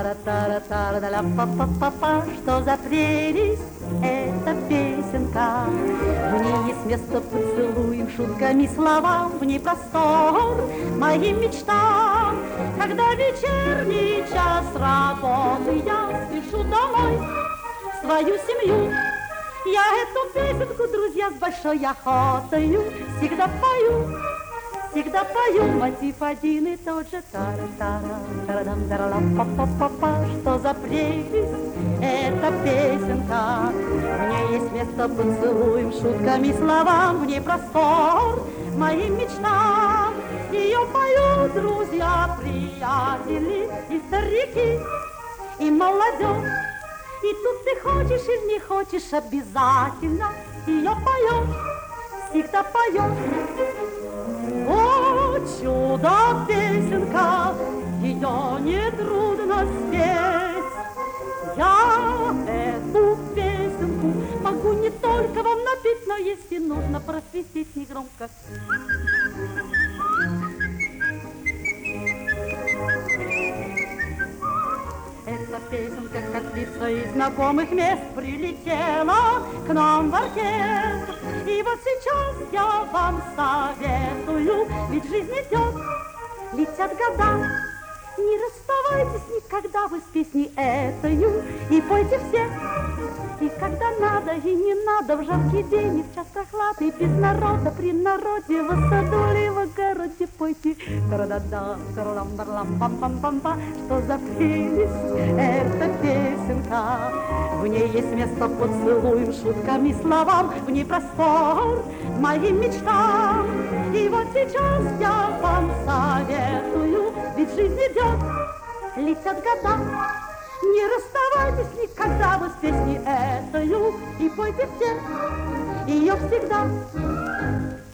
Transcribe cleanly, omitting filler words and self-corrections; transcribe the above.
Тара-тара-тара-ля-па-па-па-па, что за прелесть эта песенка. В ней есть место поцелуем, шутками, словам, в ней простор моим мечтам. Когда вечерний час работы, я спешу домой в свою семью. Я эту песенку, друзья, с большой охотою всегда пою. Всегда пою мотив один и тот же. Тара-тара, тара-дам-тара-ла-па-па-па-па, что за прелесть эта песенка. В ней есть место поцелуем, шутками, словам, в ней простор моим мечтам. Ее поют друзья, приятели и старики, и молодежь. И тут ты хочешь или не хочешь, обязательно ее поешь, всегда поешь. О, чудо-песенка, ее нетрудно спеть. Я эту песенку могу не только вам напеть, но если нужно просвистеть негромко. Эта песенка, как птица из знакомых мест, прилетела к нам в оркестр. И вот сейчас я вам советую, ведь жизнь идет, летят года. Не расставайтесь никогда вы с песней этою, и пойте все, и когда надо, и не надо, в жаркий день, и в час прохладный, без народа, при народе, в саду или в огороде пойте. Тара-да-да, тара-лам-бар-лам-пам-пам-пам-па, что за прелесть эта песенка. В ней есть место поцелуем, шутками, словам, в ней простор моим мечтам. И вот сейчас я вам советую, ведь жизнь идет, летят года. Не расставайтесь никогда вы с песней этою, и пойте все ее всегда.